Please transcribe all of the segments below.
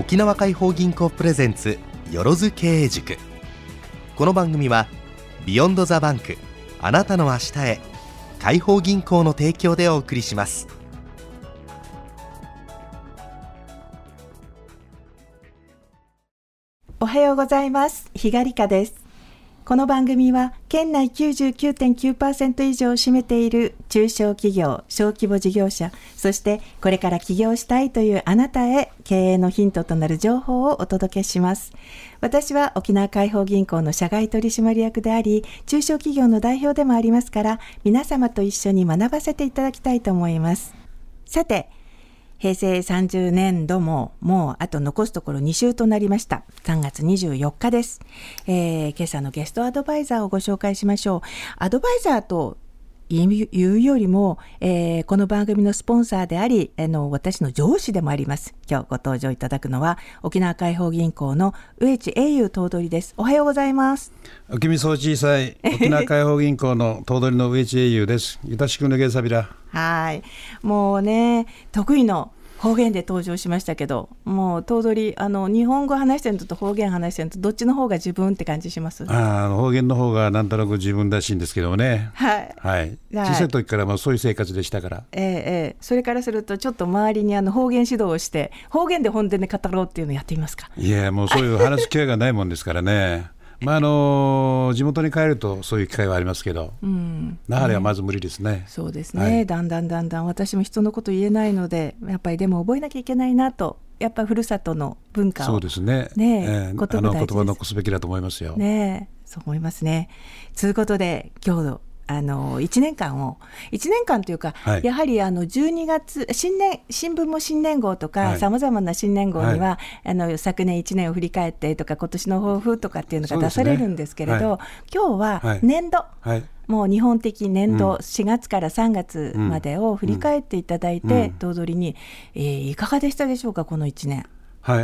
沖縄解放銀行プレゼンツよろず経営塾。この番組はビヨンドザバンク、あなたの明日へ、解放銀行の提供でお送りします。 おはようございます。日賀理香です。この番組は県内 99.9% 以上を占めている中小企業、小規模事業者、そしてこれから起業したいというあなたへ経営のヒントとなる情報をお届けします。私は沖縄解放銀行の社外取締役であり、中小企業の代表でもありますから、皆様と一緒に学ばせていただきたいと思います。さて、平成30年度ももうあと残すところ2週となりました。3月24日です。今朝のゲストアドバイザーをご紹介しましょう。アドバイザーというよりも、この番組のスポンサーであり、私の上司でもあります。今日ご登場いただくのは沖縄解放銀行の上地英雄頭取です。おはようございます。 おきみそう小さい沖縄解放銀行の頭取の上地英雄です。よろしくお願いさびら。 はい、もうね、得意の方言で登場しましたけど、もう頭取、日本語話してるのと方言話してるのとどっちの方が自分って感じします？ 方言の方がなんとなく自分らしいんですけどもね。 はい、 はい、小さい時からもそういう生活でしたから、 それからするとちょっと周りに方言指導をして方言で本音で語ろうっていうのをやってみますか？ いや、もうそういう話す機会がないもんですからね地元に帰るとそういう機会はありますけど、那覇ではまず無理ですね。 そうですね、はい、だんだん私も人のこと言えないので、やっぱりでも覚えなきゃいけないなと、やっぱりふるさとの文化をそうですね、 言葉を残すべきだと思いますよ。 ね、そう思いますね。ということで今日の1年間というか、はい、やはり12月新聞も新年号とかさまざまな新年号には、昨年1年を振り返ってとか今年の抱負とかっていうのが出されるんですけれど、今日は年度、もう日本的年度、4月から3月までを振り返っていただいて、頭取に、いかがでしたでしょうか、この1年。 はい、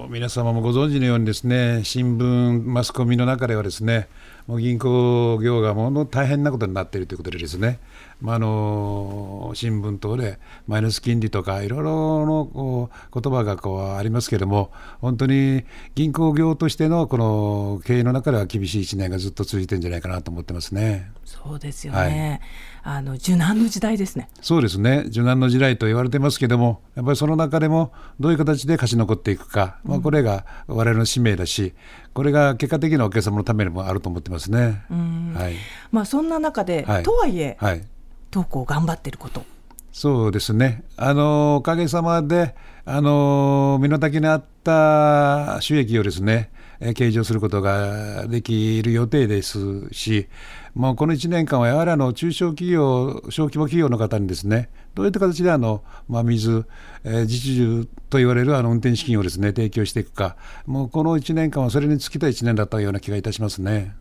皆様もご存知のようにですね、新聞マスコミの中ではですね、もう銀行業がもの大変なことになっているということでですね、新聞等でマイナス金利とかいろいろの言葉がありますけれども、本当に銀行業としてのこの経営の中では厳しい1年がずっと続いてるんじゃないかなと思ってますね。 そうですよね、受難の時代ですね。 そうですね、受難の時代と言われてますけども、やっぱりその中でもどういう形で勝ち残っていくか、これが我々の使命だし、これが結果的なお客様のためにもあると思ってますね。 そんな中で、とはいえ、どう頑張っていること。 そうですね、おかげさまで身の丈に合った収益をですね、計上することができる予定ですし、もうこの1年間はやはり中小企業、小規模企業の方にですね、どういった形で水、自重と言われる運転資金をですね、提供していくか、もうこの1年間はそれに尽きた1年だったような気がいたしますね。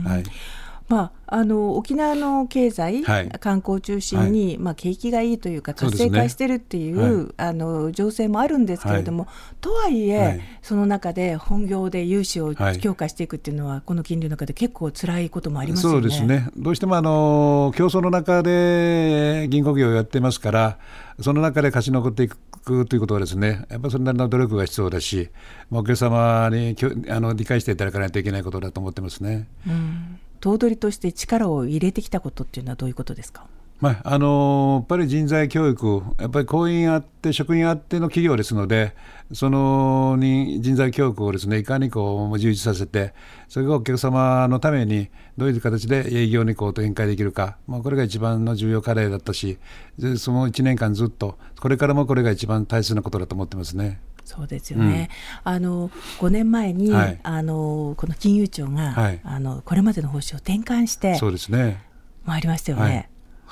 沖縄の経済、観光を中心に、景気がいいというか活性化してるっていう、情勢もあるんですけれども、とはいえ、その中で本業で融資を強化していくっていうのは、この金利の中で結構辛いこともありますよね。 そうですね、どうしても競争の中で銀行業をやってますから、その中で勝ち残っていくということはですね、やっぱりそれなりの努力が必要だし、お客様に理解していただかないといけないことだと思ってますね。 頭取として力を入れてきたことっていうのはどういうことですか？ やっぱり人材教育、やっぱり行員あって職員あっての企業ですので、その人材教育をですね、いかに充実させて、それがお客様のためにどういう形で営業に展開できるか、これが一番の重要課題だったし、その1年間ずっとこれからもこれが一番大切なことだと思ってますね。 そうですよね、5年前に、この金融庁が、これまでの方針を転換してそうですね、 参りましたよね。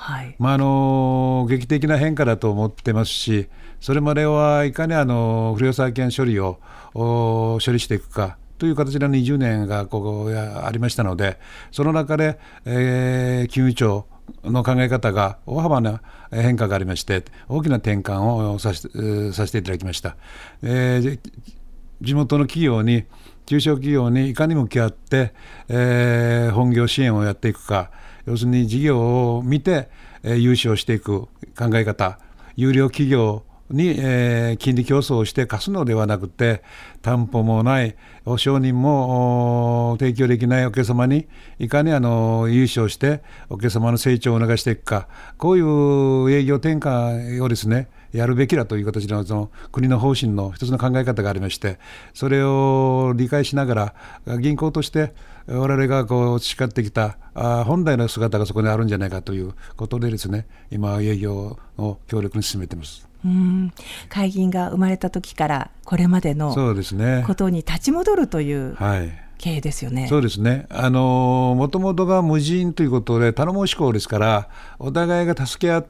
劇的な変化だと思ってますし、それまではいかに不良債権処理を処理していくかという形で20年がありましたので、その中で、金融庁の考え方が大幅な変化がありまして、大きな転換をさせていただきました。地元の企業に、中小企業にいかに向き合って、本業支援をやっていくか、要するに事業を見て、融資をしていく考え方、優良企業に、金利競争をして貸すのではなくて、担保もない保証人も提供できないお客様にいかに融資をしてお客様の成長を促していくか、こういう営業転換をですねやるべきだという形の、その国の方針の一つの考え方がありまして、それを理解しながら銀行として我々が培ってきた本来の姿がそこにあるんじゃないかということでですね、今営業を強力に進めています。 海銀が生まれた時からこれまでのことに立ち戻るという経営ですよね。 そうですね。もともとが無人ということで頼もし校ですから、お互いが助け合って、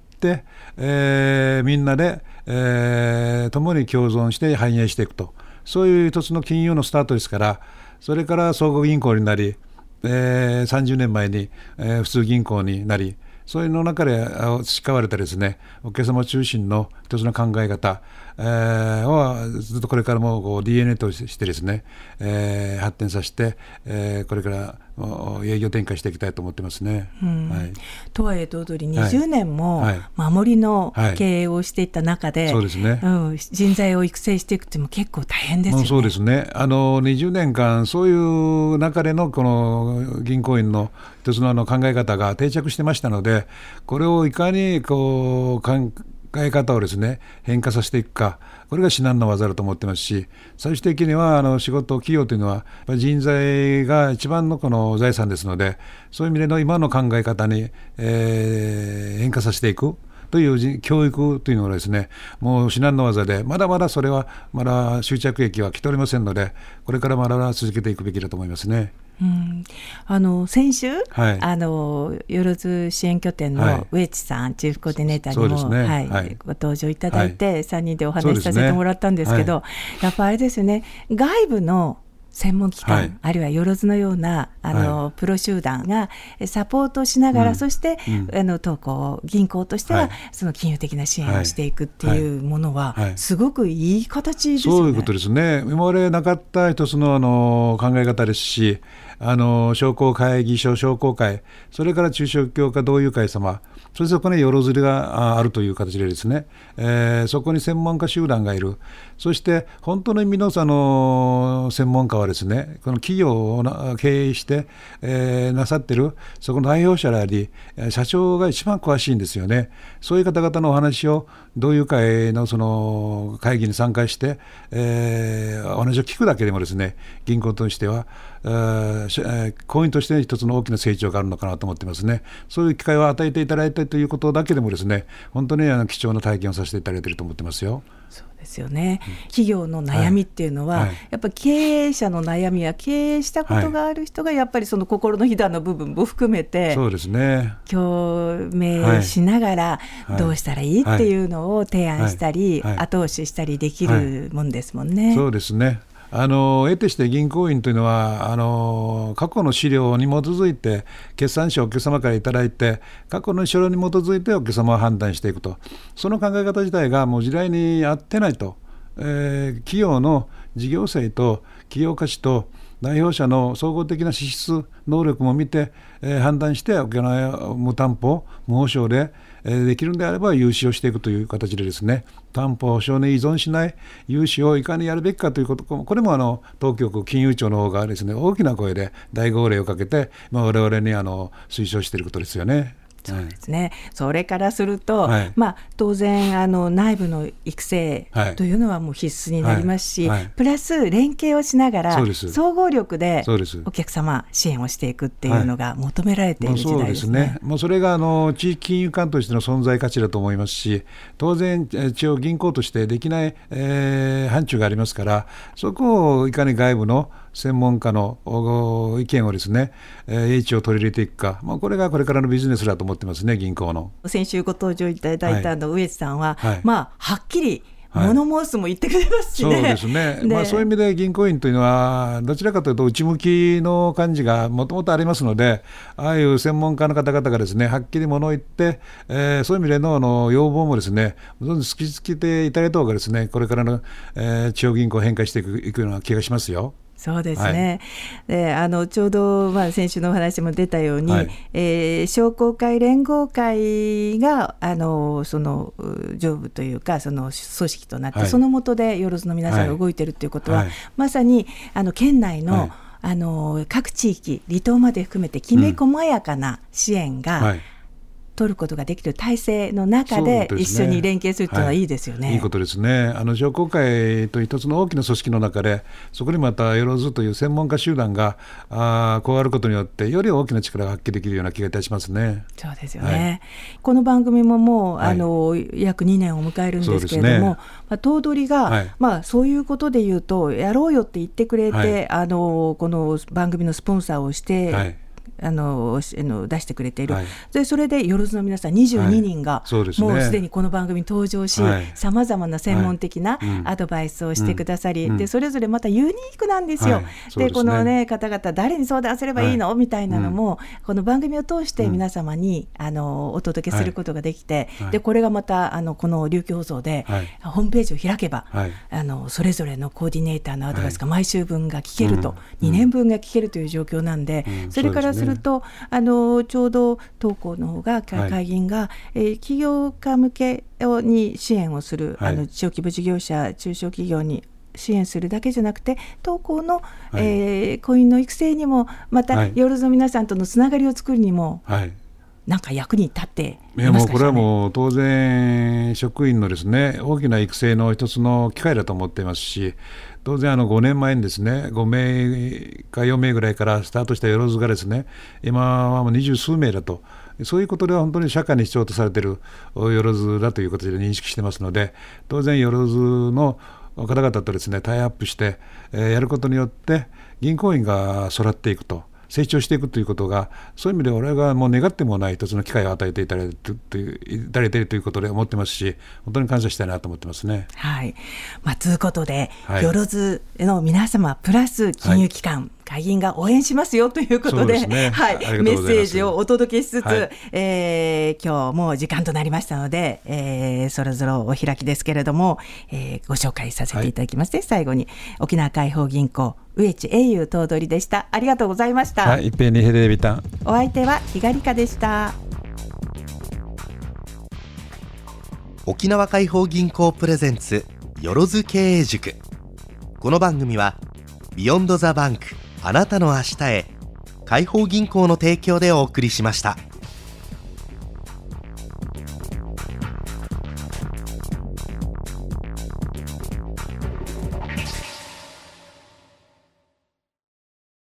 みんなで、共に共存して繁栄していくと、そういう一つの金融のスタートですから、それから総合銀行になり、30年前に、普通銀行になり、そういうの中で培われたですね、お客様中心の一つの考え方をずっとこれからもDNA としてですね、発展させて、これから営業展開していきたいと思ってますね。 とはいえ同時に20年も守りの経営をしていった中で、 そうですね、 人材を育成していくっても結構大変ですよね。 そうですね。20年間そういう中でのこの銀行員の一つの考え方が定着してましたので、これをいかに考え方をですね変化させていくか、これが至難の業だと思ってますし、最終的には仕事企業というのは人材が一番のこの財産ですので、そういう意味での今の考え方に、変化させていくという教育というのはですね、もう至難の業で、まだまだそれはまだ終着駅は来ておりませんので、これからまだ続けていくべきだと思いますね。 先週、よろず支援拠点の上地さん、チーフコーディネーターにも、ご登場いただいて、3人でお話しさせてもらったんですけど、やっぱあれですよね、外部の専門機関、あるいはよろずのようなプロ集団がサポートしながら、そして当行銀行としてはその金融的な支援をしていくっていうものはすごくいい形ですよね。 そういうことですね。今までなかった一つの考え方ですし、商工会議所、商工会、それから中小企業家同友会様、それそこによろずりがあるという形でですね、そこに専門家集団がいる。そして本当の意味の専門家はですね、この企業を経営して、なさっているそこの代表者であり、社長が一番詳しいんですよね。そういう方々のお話を同友会のその会議に参加して、お話を聞くだけでもですね、銀行としては行員として一つの大きな成長があるのかなと思ってますね。そういう機会を与えていただいたということだけでもですね、本当に貴重な体験をさせていただいていると思ってますよ。 そうですよね。企業の悩みっていうのは、やっぱり経営者の悩みや経営したことがある人がやっぱりその心のひだの部分も含めて、 そうですね、 共鳴しながらどうしたらいいっていうのを提案したり、後押ししたりできるもんですもんね。 そうですね。得てして銀行員というのは過去の資料に基づいて決算書をお客様からいただいて、過去の資料に基づいてお客様は判断していくと、その考え方自体がもう時代に合ってないと、企業の事業性と企業価値と代表者の総合的な資質能力も見て、判断してお客様無担保無保証でできるのであれば融資をしていくという形でですね、担保保証に依存しない融資をいかにやるべきかということ、これも当局金融庁の方がですね、大きな声で大号令をかけて、我々に推奨していることですよね。 そうですね。それからすると、当然内部の育成というのはもう必須になりますし、プラス連携をしながら総合力でお客様支援をしていくっていうのが求められている時代ですね。 もうそれが地域金融機関としての存在価値だと思いますし、当然一応銀行としてできない、範疇がありますから、そこをいかに外部の専門家の意見をですね、英知を取り入れていくか、これがこれからのビジネスだと思ってますね、銀行の。 先週ご登場いただいた上地さんは、はっきり物申すも言ってくれますしね。 そうですね。そういう意味で銀行員というのはどちらかというと内向きの感じがもともとありますので、ああいう専門家の方々がですね、はっきり物を言って、そういう意味での要望もですね、どんどん突きつけていただいた方がですね、これからの地方銀行を変化していくような気がしますよ。 そうですね、でちょうど、先週のお話も出たように、商工会連合会がその上部というかその組織となって、その下でよろずの皆さんが動いているということは、まさに県内の、各地域離島まで含めてきめ細やかな支援が、取ることができる体制の中で一緒に連携するというのはいいですよね。 いいことですね。商工会という一つの大きな組織の中で、そこにまたよろずという専門家集団が加わることによってより大きな力が発揮できるような気がいたしますね。 そうですよね、この番組ももう約2年を迎えるんですけれども、頭取が、そういうことでいうとやろうよって言ってくれて、この番組のスポンサーをして、出してくれている、でそれでよろずの皆さん22人が、もうすでにこの番組に登場し、さまざまな専門的なアドバイスをしてくださり、でそれぞれまたユニークなんですよ、でこの、方々誰に相談すればいいの、みたいなのも、この番組を通して皆様に、お届けすることができて、でこれがまたこの琉球放送で、ホームページを開けば、それぞれのコーディネーターのアドバイスが毎週分が聞けると、2年分が聞けるという状況なんで、それからするとちょうど当校の方が会議員が、起業家向けに支援をする、小規模事業者中小企業に支援するだけじゃなくて、当校の、雇員の育成にもまた、よろずの皆さんとのつながりを作るにも、なんか役に立っていますかね。 もうこれはもう当然職員のですね、大きな育成の一つの機会だと思っていますし、当然5年前にですね、5名か4名ぐらいからスタートしたよろずがですね、今はもう20数名だと、そういうことでは本当に社会に必要とされているよろずだという形で認識してますので、当然よろずの方々とですねタイアップして、やることによって銀行員が育っていくと、成長していくということが、そういう意味で俺がもう願ってもない一つの機会を与えていただいているということで思ってますし、本当に感謝したいなと思ってますね。 ということで、よろずの皆様プラス金融機関、会議員が応援しますよということで、メッセージをお届けしつつ、今日も時間となりましたので、そろそろお開きですけれども、ご紹介させていただきまして、最後に沖縄開放銀行上地英雄頭取でした。ありがとうございました。 一平にヘレビタン。 お相手は日狩香でした。 沖縄開放銀行プレゼンツよろず経営塾。この番組はビヨンドザバンク、あなたの明日へ、開放銀行の提供でお送りしました。